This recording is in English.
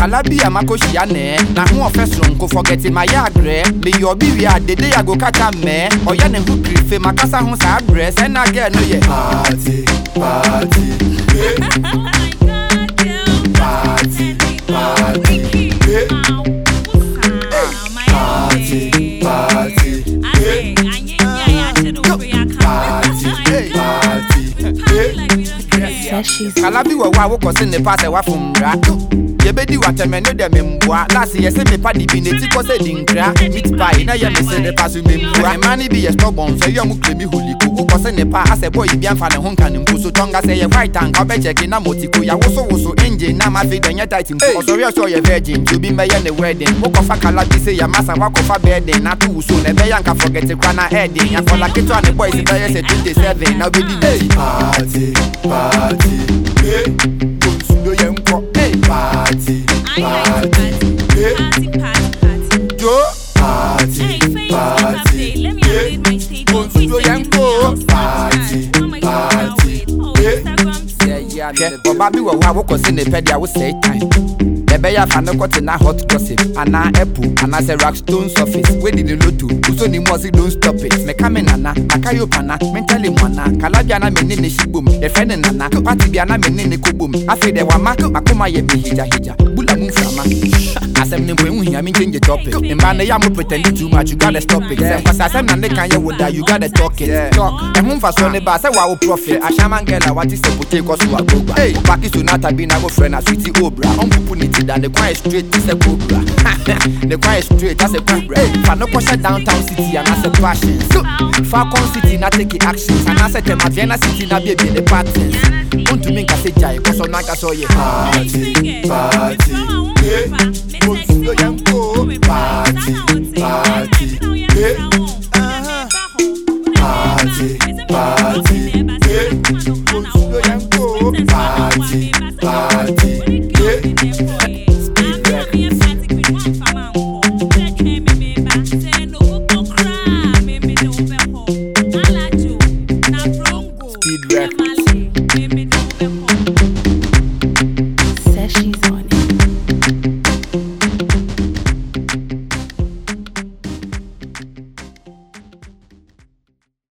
Kalabia Makoshiane, na who official go forget my yagre, me your baby at the day I go catch a me, or yan who grief, Macassa who's address, and again, no, yeah. Party, party, party, party, Kalabi wa wako sene pase wa fumra. Yebedi watemene de memboa. Last year se me pa di bineti ko se dinkra. Meat pie na ye me se de pasu memboa. Mani bi ye stubborn so you mu klemi holi ko ko se ne pa ase boy bi anfa ne ho nka ne mpuso tonga se ye right and ka be check na motiko ya woso engine na ma fe denye tight mpo. So we so ye virgin to be me ye ne wedding. Wo ko fa Kalabi se ya masa wa ko fa bedding na tu so ne be yanka forget kwa na heading. Ya for like it one the boys be ye se 27 now be the party, party. Consulo yenko, party, party, Joe, party, party. Let me update my status. Consulo yenko, party, party. Yeah, Bobby will have a in the pedia will say time. The Bayer fan got in a hot gossip, and I apple, and I say Rockstone surface. Where did you look to? So the mossy don't stop it. Mekamena, Akayopana, mentally mana, Kalabiana menini shibum, the friend and Nana, Patibiana menini kubum. I feel there were Mako, Makoma Yemi Hija, Bula Mufama. As I'm when we are making the topic. In Banayam pretending too much, you gotta stop it. Because as I'm the kind of you gotta talk it. Talk. And home for Sonny Bass, I will profit. I shaman girl, what is the potato to a go? Hey, Paki to not have been our friend, a sweetie Obra. Than the quiet street is a cobra. The quiet street as a cobra. Fanokosha downtown city and as a passion. So Falcon City not taking actions. And as a Tematiana City not be the patterns. Don't to make a say jai, cause on Naka saw you. Party, party,